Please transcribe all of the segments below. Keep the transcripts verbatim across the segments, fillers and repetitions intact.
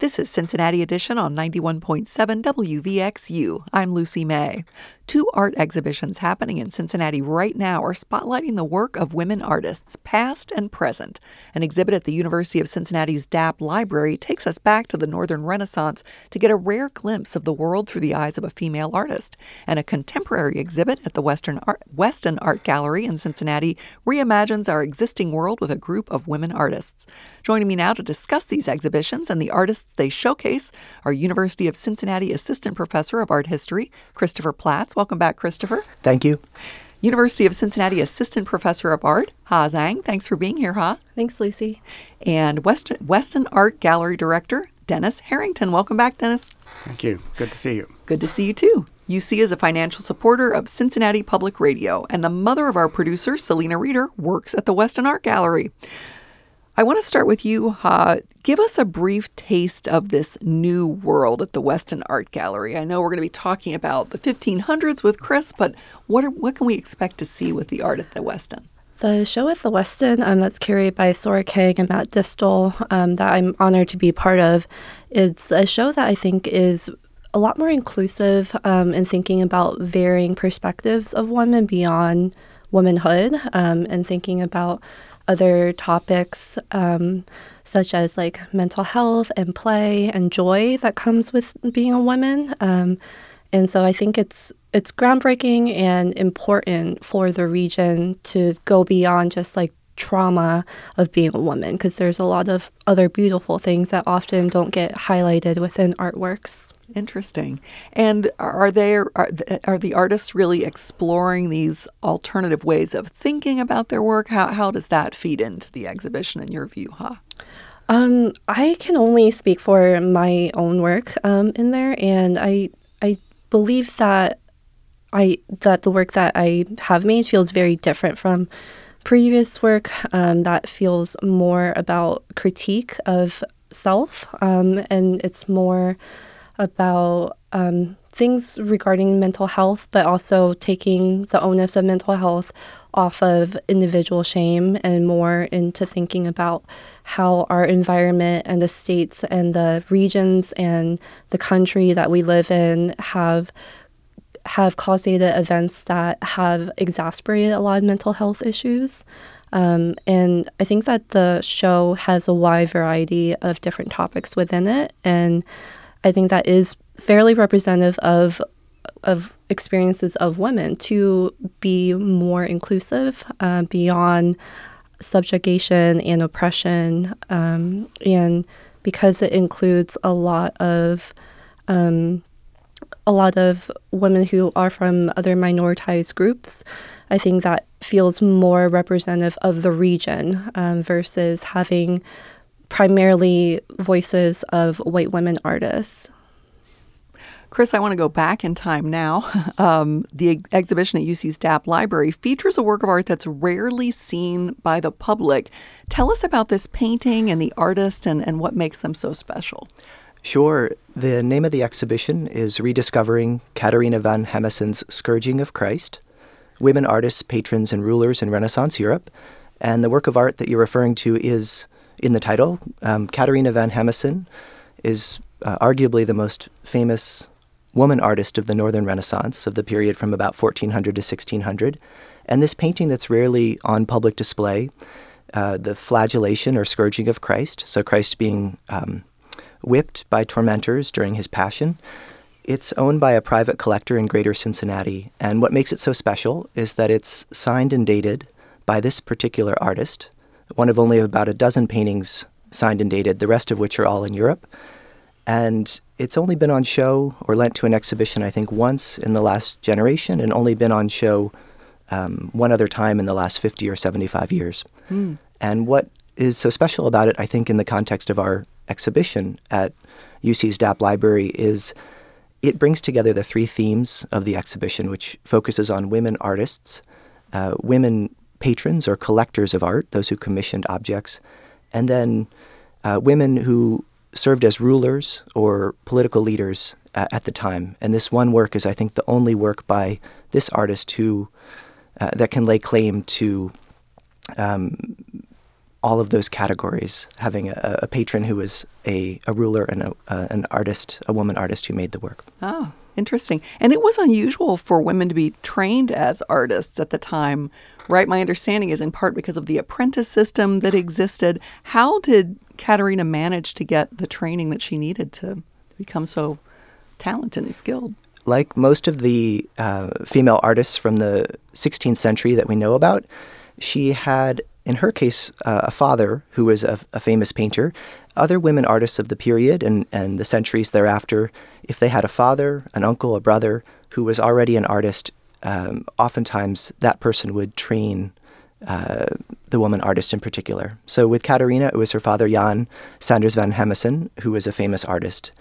This is Cincinnati Edition on ninety-one point seven W V X U. I'm Lucy May. Two art exhibitions happening in Cincinnati right now are spotlighting the work of women artists, past and present. An exhibit at the University of Cincinnati's Dapp Library takes us back to the Northern Renaissance to get a rare glimpse of the world through the eyes of a female artist. And a contemporary exhibit at the Western Art, Weston Art Gallery in Cincinnati reimagines our existing world with a group of women artists. Joining me now to discuss these exhibitions and the artists they showcase are University of Cincinnati Assistant Professor of Art History, Christopher Platts. Welcome back, Christopher. Thank you. University of Cincinnati Assistant Professor of Art, Ha Zhang. Thanks for being here, Ha. Thanks, Lucy. And Weston, Weston Art Gallery Director, Dennis Harrington. Welcome back, Dennis. Thank you. Good to see you. Good to see you, too. U C is a financial supporter of Cincinnati Public Radio, and the mother of our producer, Selena Reeder, works at the Weston Art Gallery. I want to start with you, Ha. Give us a brief taste of this new world at the Weston Art Gallery. I know we're going to be talking about the fifteen hundreds with Chris, but what are, what can we expect to see with the art at the Weston? The show at the Weston, um, that's curated by Sora Kang and Matt Distel, um, that I'm honored to be part of, it's a show that I think is a lot more inclusive um, in thinking about varying perspectives of women beyond womanhood, um, and thinking about other topics um, such as like mental health and play and joy that comes with being a woman. Um, and so I think it's it's groundbreaking and important for the region to go beyond just like trauma of being a woman, because there's a lot of other beautiful things that often don't get highlighted within artworks. Interesting. And are there are, are the artists really exploring these alternative ways of thinking about their work? How how does that feed into the exhibition in your view, Ha? Um, I can only speak for my own work um, in there, and I I believe that I that the work that I have made feels very different from previous work um, that feels more about critique of self, um, and it's more about um, things regarding mental health, but also taking the onus of mental health off of individual shame and more into thinking about how our environment and the states and the regions and the country that we live in have have causated events that have exacerbated a lot of mental health issues. Um, and I think that the show has a wide variety of different topics within it, and I think that is fairly representative of of experiences of women to be more inclusive uh, beyond subjugation and oppression, um, and because it includes a lot of um, a lot of women who are from other minoritized groups, I think that feels more representative of the region um, versus having primarily voices of white women artists. Chris, I want to go back in time now. Um, the ex- exhibition at U C's Dapp Library features a work of art that's rarely seen by the public. Tell us about this painting and the artist and, and what makes them so special. Sure. The name of the exhibition is Rediscovering Katharina van Hemesen's Scourging of Christ, Women Artists, Patrons, and Rulers in Renaissance Europe. And the work of art that you're referring to is in the title. Um, Katharina van Hemesen is uh, arguably the most famous woman artist of the Northern Renaissance, of the period from about fourteen hundred to sixteen hundred. And this painting that's rarely on public display, uh, the flagellation or scourging of Christ, so Christ being um, whipped by tormentors during his passion, it's owned by a private collector in Greater Cincinnati. And what makes it so special is that it's signed and dated by this particular artist, one of only about a dozen paintings signed and dated, the rest of which are all in Europe. And it's only been on show or lent to an exhibition, I think, once in the last generation, and only been on show um, one other time in the last fifty or seventy-five years. Mm. And what is so special about it, I think, in the context of our exhibition at U C's Dapp Library is it brings together the three themes of the exhibition, which focuses on women artists, uh, women patrons or collectors of art, those who commissioned objects, and then uh, women who served as rulers or political leaders uh, at the time. And this one work is, I think, the only work by this artist who uh, that can lay claim to um, all of those categories, having a, a patron who was a, a ruler and a, uh, an artist, a woman artist who made the work. Oh, interesting. And it was unusual for women to be trained as artists at the time, right? My understanding is in part because of the apprentice system that existed. How did Katerina manage to get the training that she needed to become so talented and skilled? Like most of the uh, female artists from the sixteenth century that we know about, she had, in her case, uh, a father who was a, a famous painter. Other women artists of the period and, and the centuries thereafter, if they had a father, an uncle, a brother who was already an artist, um, oftentimes that person would train uh, the woman artist in particular. So with Katerina, it was her father, Jan Sanders van Hemesen, who was a famous artist.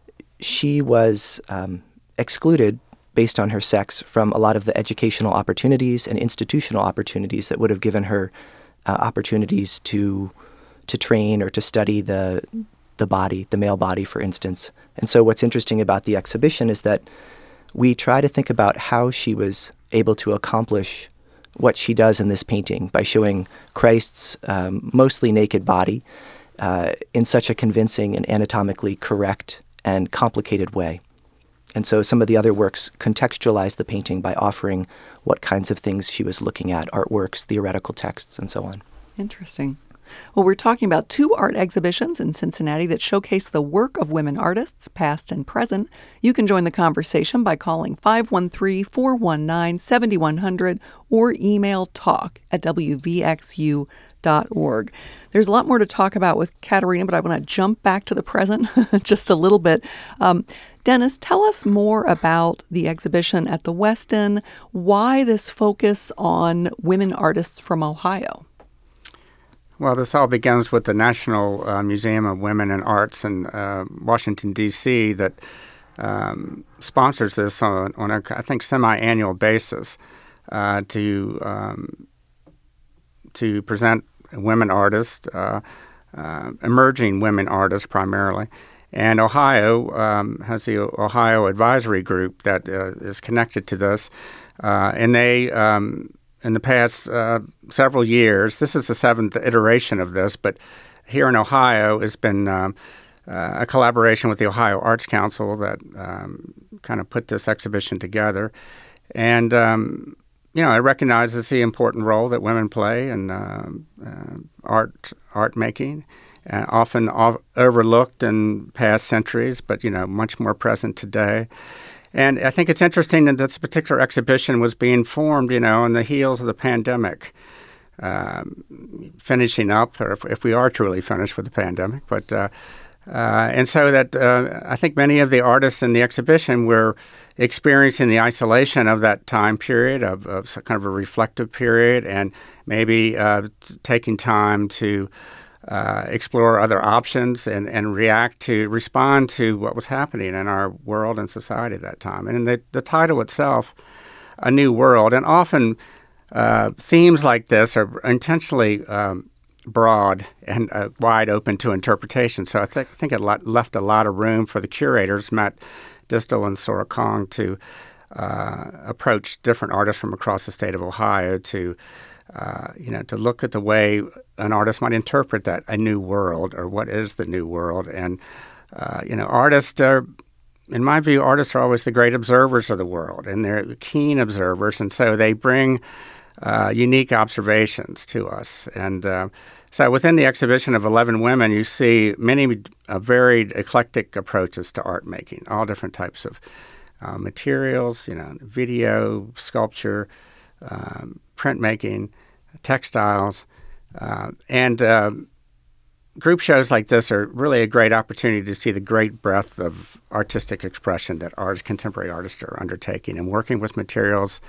She was um, excluded based on her sex from a lot of the educational opportunities and institutional opportunities that would have given her uh, opportunities to to train or to study the the body, the male body, for instance. And so what's interesting about the exhibition is that we try to think about how she was able to accomplish what she does in this painting by showing Christ's um, mostly naked body uh, in such a convincing and anatomically correct and complicated way. And so some of the other works contextualize the painting by offering what kinds of things she was looking at, artworks, theoretical texts, and so on. Interesting. Well, we're talking about two art exhibitions in Cincinnati that showcase the work of women artists, past and present. You can join the conversation by calling five one three, four one nine, seven one zero zero or email talk at w v x u dot org. There's a lot more to talk about with Katerina, but I want to jump back to the present just a little bit. Um, Dennis, tell us more about the exhibition at the Westin. Why this focus on women artists from Ohio? Well, this all begins with the National uh, Museum of Women and Arts in uh, Washington, D C that um, sponsors this on, on a, I think, semi-annual basis uh, to um, to present women artists, uh, uh, emerging women artists primarily. And Ohio um, has the Ohio Advisory Group that uh, is connected to this. Uh, and they, um, in the past uh, several years, this is the seventh iteration of this, but here in Ohio, it's been um, uh, a collaboration with the Ohio Arts Council that um, kind of put this exhibition together. And, um, you know, it recognizes the important role that women play in uh, uh, art, art making. Uh, often o- overlooked in past centuries, but, you know, much more present today. And I think it's interesting that this particular exhibition was being formed, you know, on the heels of the pandemic, um, finishing up, or if, if we are truly finished with the pandemic. But uh, uh, and so that uh, I think many of the artists in the exhibition were experiencing the isolation of that time period, of, of kind of a reflective period, and maybe uh, t- taking time to Uh, explore other options and, and react to, respond to what was happening in our world and society at that time. And the, the title itself, A New World, and often uh, themes like this are intentionally um, broad and uh, wide open to interpretation. So I th- think it le- left a lot of room for the curators, Matt Distel and Sora Kong, to uh, approach different artists from across the state of Ohio to Uh, you know, to look at the way an artist might interpret that, a new world, or what is the new world. And, uh, you know, artists are, in my view, artists are always the great observers of the world, and they're keen observers, and so they bring uh, unique observations to us. And uh, so within the exhibition of eleven women, you see many uh, varied, eclectic approaches to art making, all different types of uh, materials, you know, video, sculpture, um, printmaking, textiles, uh, and uh, group shows like this are really a great opportunity to see the great breadth of artistic expression that art, contemporary artists are undertaking and working with materials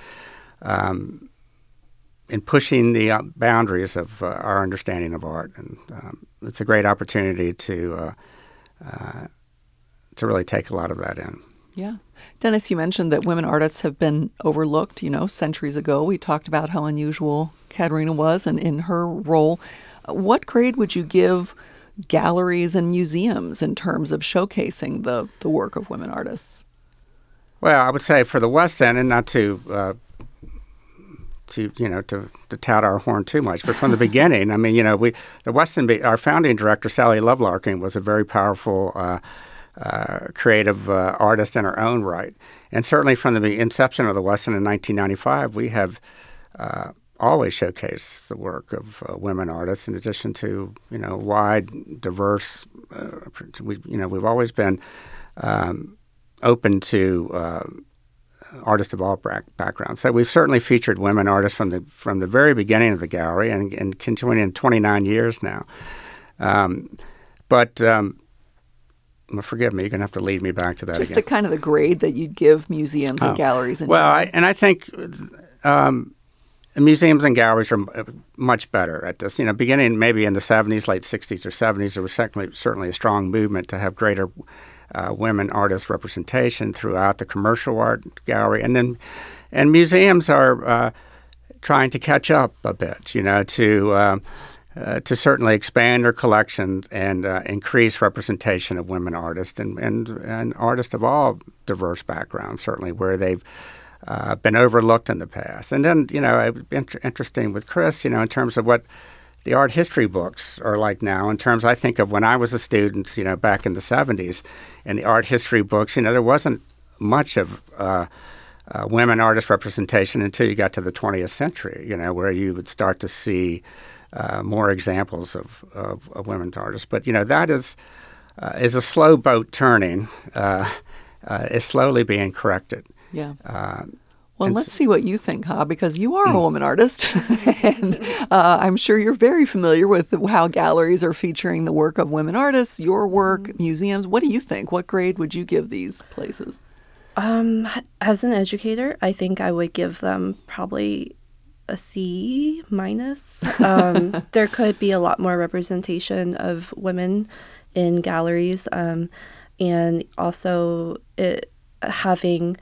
um, and pushing the uh, boundaries of uh, our understanding of art. And um, it's a great opportunity to uh, uh, to really take a lot of that in. Yeah. Dennis, you mentioned that women artists have been overlooked, you know, centuries ago. We talked about how unusual Katerina was and in her role. What grade would you give galleries and museums in terms of showcasing the, the work of women artists? Well, I would say for the West End, and not to uh, to you know to, to tout our horn too much, but from the beginning, I mean, you know, we the Weston, our founding director Sally Lovelarkin was a very powerful, uh, uh, creative uh, artist in her own right, and certainly from the inception of the Weston in nineteen ninety-five, we have uh, always showcased the work of uh, women artists. In addition to you know wide, diverse, uh, we you know we've always been um, open to. Uh, artists of all backgrounds. So we've certainly featured women artists from the from the very beginning of the gallery and, and continuing in twenty-nine years now. Um, but um, well, forgive me, you're going to have to lead me back to that Just again. the kind of the grade that you'd give museums and oh. galleries in well, general. I, and I think um, museums and galleries are much better at this. You know, beginning maybe in the seventies, late sixties or seventies, there was certainly, certainly a strong movement to have greater Uh, women artist representation throughout the commercial art gallery, and then and museums are uh, trying to catch up a bit, you know, to uh, uh, to certainly expand their collections and uh, increase representation of women artists and, and and artists of all diverse backgrounds, certainly where they've uh, been overlooked in the past. And then, you know, it's inter- interesting with Chris, you know, in terms of what the art history books are like now, in terms, I think of when I was a student, you know, back in the seventies, and the art history books, you know, there wasn't much of uh, uh, women artist representation until you got to the twentieth century, you know, where you would start to see uh, more examples of, of, of women's artists. But, you know, that is uh, is a slow boat turning, uh, uh, is slowly being corrected. Yeah. Uh, Well, And let's s- see what you think, Ha, because you are a woman artist, and uh, I'm sure you're very familiar with how galleries are featuring the work of women artists, your work, museums. What do you think? What grade would you give these places? Um, as an educator, I think I would give them probably a C minus. Um, there could be a lot more representation of women in galleries, um, and also it, having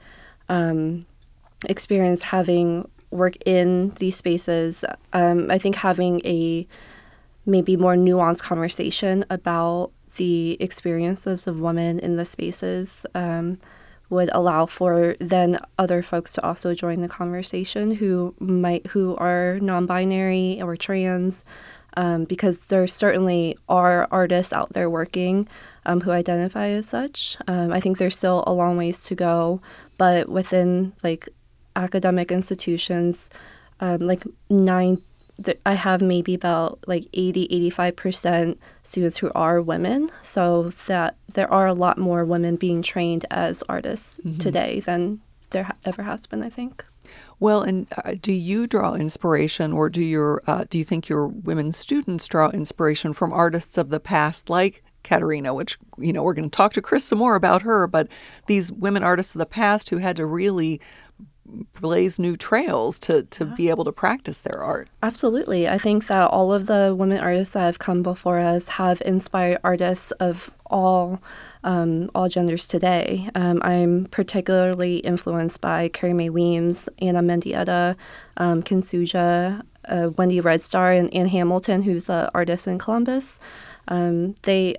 um, experience having work in these spaces. Um, I think having a maybe more nuanced conversation about the experiences of women in the spaces um, would allow for then other folks to also join the conversation who might who are non-binary or trans, um, because there certainly are artists out there working um, who identify as such. Um, I think there's still a long ways to go, but within like academic institutions, um, like nine, th- I have maybe about like eighty, eighty-five percent students who are women. So that there are a lot more women being trained as artists mm-hmm. today than there ha- ever has been, I think. Well, and uh, do you draw inspiration, or do your uh, do you think your women students draw inspiration from artists of the past, like Katerina, which, you know, we're going to talk to Chris some more about her, but these women artists of the past who had to really blaze new trails to, to yeah. be able to practice their art. Absolutely. I think that all of the women artists that have come before us have inspired artists of all um, all genders today. Um, I'm particularly influenced by Carrie Mae Weems, Anna Mendieta, um, Kinsuja, uh, Wendy Red Star, and Ann Hamilton, who's an artist in Columbus. Um, they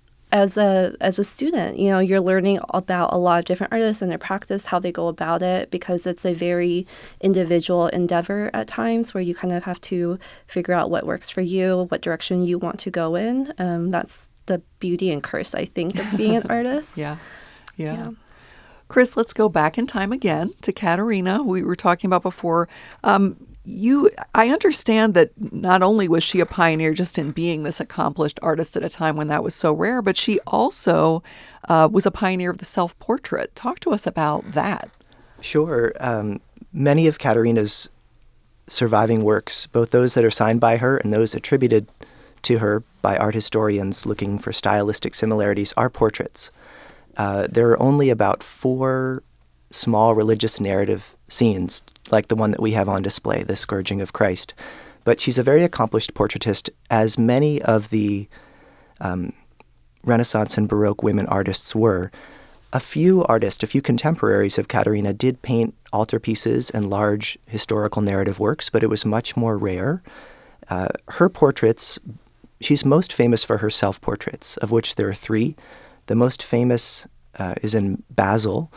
As a as a student, you know, you're learning about a lot of different artists and their practice, how they go about it, because it's a very individual endeavor at times where you kind of have to figure out what works for you, what direction you want to go in. Um, that's the beauty and curse, I think, of being an artist. Yeah. yeah. Yeah. Chris, let's go back in time again to Katerina, we were talking about before. Um, You, I understand that not only was she a pioneer just in being this accomplished artist at a time when that was so rare, but she also uh, was a pioneer of the self-portrait. Talk to us about that. Sure. Um, many of Katerina's surviving works, both those that are signed by her and those attributed to her by art historians looking for stylistic similarities, are portraits. Uh, there are only about four small religious narrative scenes like the one that we have on display, The Scourging of Christ. But she's a very accomplished portraitist, as many of the um, Renaissance and Baroque women artists were. A few artists, a few contemporaries of Katerina did paint altarpieces and large historical narrative works, but it was much more rare. Uh, her portraits, she's most famous for her self-portraits, of which there are three. The most famous uh, is in Basel,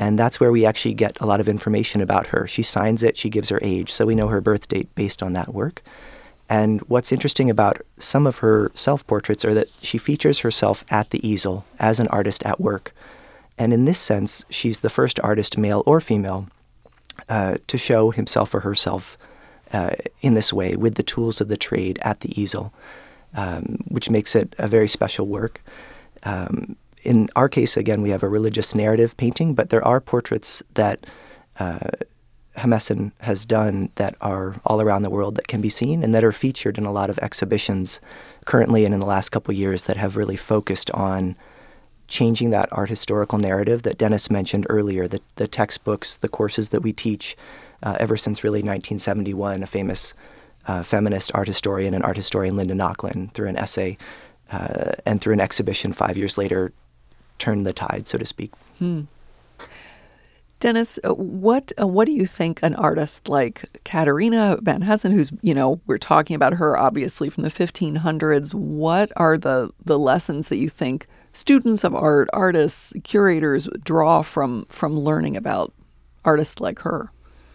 And that's where we actually get a lot of information about her. She signs it, she gives her age, so we know her birth date based on that work. And what's interesting about some of her self-portraits are that she features herself at the easel as an artist at work. And in this sense, she's the first artist, male or female, uh, to show himself or herself uh, in this way, with the tools of the trade at the easel, um, which makes it a very special work. Um, in our case, again, we have a religious narrative painting, but there are portraits that uh, Hamessen has done that are all around the world that can be seen and that are featured in a lot of exhibitions currently and in the last couple of years that have really focused on changing that art historical narrative that Dennis mentioned earlier, the, the textbooks, the courses that we teach uh, ever since really nineteen seventy-one, a famous uh, feminist art historian and art historian, Linda Nochlin, through an essay uh, and through an exhibition five years later, turned the tide, so to speak. Hmm. Dennis, uh, what uh, what do you think an artist like Katharina Van Hessen, who's, you know, we're talking about her obviously from the fifteen hundreds, what are the, the lessons that you think students of art, artists, curators draw from from learning about artists like her?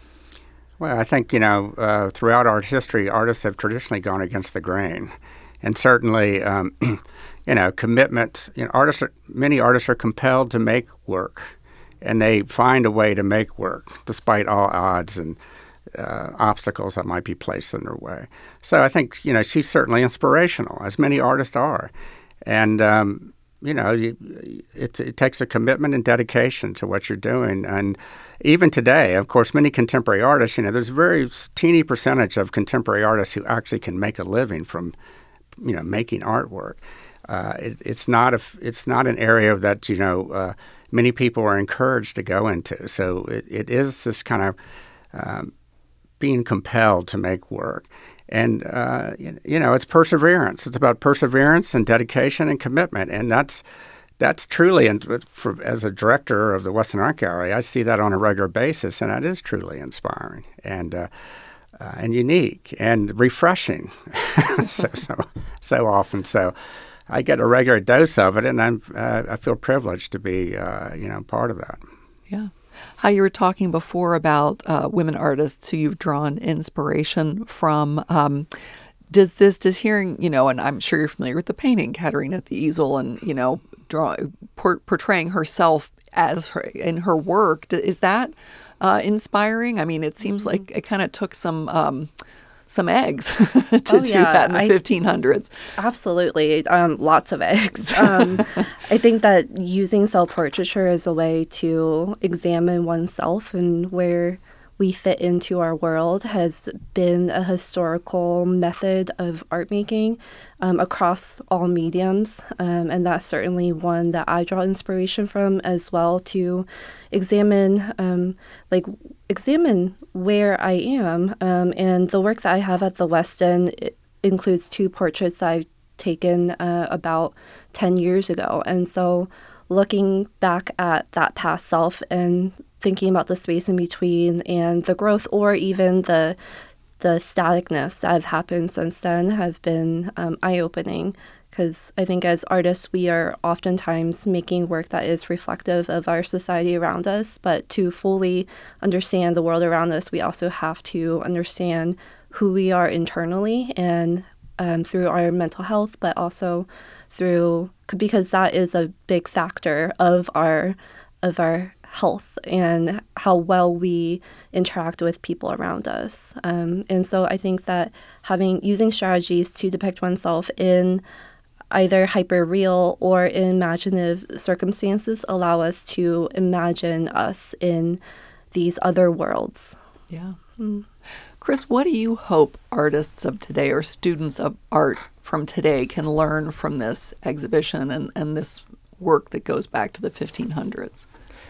Well, I think, you know, uh, throughout art history, artists have traditionally gone against the grain. And certainly, um, you know, commitments, you know, artists, are, many artists are compelled to make work. And they find a way to make work despite all odds and uh, obstacles that might be placed in their way. So I think, you know, she's certainly inspirational, as many artists are. And, um, you know, you, it, it takes a commitment and dedication to what you're doing. And even today, of course, many contemporary artists, you know, there's a very teeny percentage of contemporary artists who actually can make a living from, you know, making artwork. Uh, it, it's not a, it's not an area that, you know, uh, many people are encouraged to go into. So it, it is this kind of um, being compelled to make work. And, uh, you know, it's perseverance. It's about perseverance and dedication and commitment. And that's that's truly, and for, as a director of the Weston Art Gallery, I see that on a regular basis, and that is truly inspiring and uh, uh, and unique and refreshing so, so, so often. So I get a regular dose of it, and I'm uh, I feel privileged to be uh, you know part of that. Yeah, how you were talking before about uh, women artists who you've drawn inspiration from. Um, does this does hearing you know, and I'm sure you're familiar with the painting Katharina at the easel, and you know, draw por- portraying herself as her in her work. Is that uh, inspiring? I mean, it seems mm-hmm. like it kind of took some. Um, some eggs to oh, do yeah. that in the I, fifteen hundreds. Absolutely. Um, lots of eggs. Um, I think that using self-portraiture is a way to examine oneself and where we fit into our world has been a historical method of art making um, across all mediums. Um, and that's certainly one that I draw inspiration from as well, to examine, um, like, examine where I am. Um, and the work that I have at the Weston includes two portraits that I've taken uh, about ten years ago. And so looking back at that past self and thinking about the space in between and the growth, or even the the staticness that have happened since then, have been um, eye-opening. Because I think as artists, we are oftentimes making work that is reflective of our society around us. But to fully understand the world around us, we also have to understand who we are internally, and um, through our mental health, but also through, because that is a big factor of our of our health and how well we interact with people around us. Um, and so I think that having using strategies to depict oneself in either hyper-real or imaginative circumstances allow us to imagine us in these other worlds. Yeah. Mm. Chris, what do you hope artists of today or students of art from today can learn from this exhibition and, and this work that goes back to the fifteen hundreds?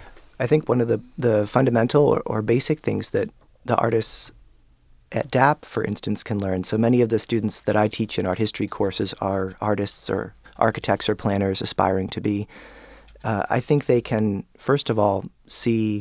I think one of the, the fundamental or, or basic things that the artists at D A P, for instance, can learn. So many of the students that I teach in art history courses are artists or architects or planners aspiring to be. Uh, I think they can, first of all, see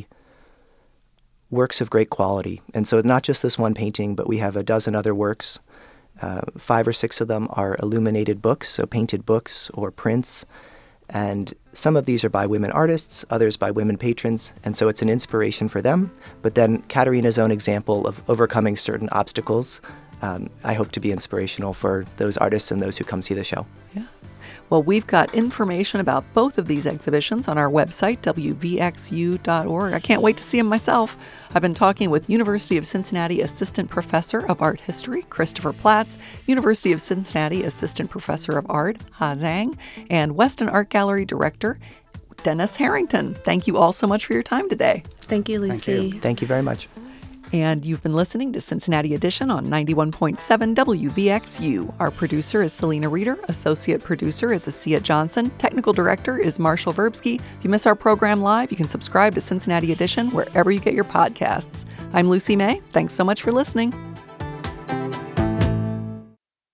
works of great quality. And so not just this one painting, but we have a dozen other works. Uh, five or six of them are illuminated books, so painted books or prints. And some of these are by women artists, others by women patrons, and so it's an inspiration for them. But then Katarina's own example of overcoming certain obstacles, um, I hope to be inspirational for those artists and those who come see the show. Yeah. Well, we've got information about both of these exhibitions on our website, w v x u dot org. I can't wait to see them myself. I've been talking with University of Cincinnati Assistant Professor of Art History, Christopher Platts, University of Cincinnati Assistant Professor of Art, Ha Zhang, and Weston Art Gallery Director, Dennis Harrington. Thank you all so much for your time today. Thank you, Lucy. Thank you. Thank you very much. And you've been listening to Cincinnati Edition on ninety-one point seven W V X U. Our producer is Selena Reeder. Associate producer is Asia Johnson. Technical director is Marshall Verbsky. If you miss our program live, you can subscribe to Cincinnati Edition wherever you get your podcasts. I'm Lucy May. Thanks so much for listening.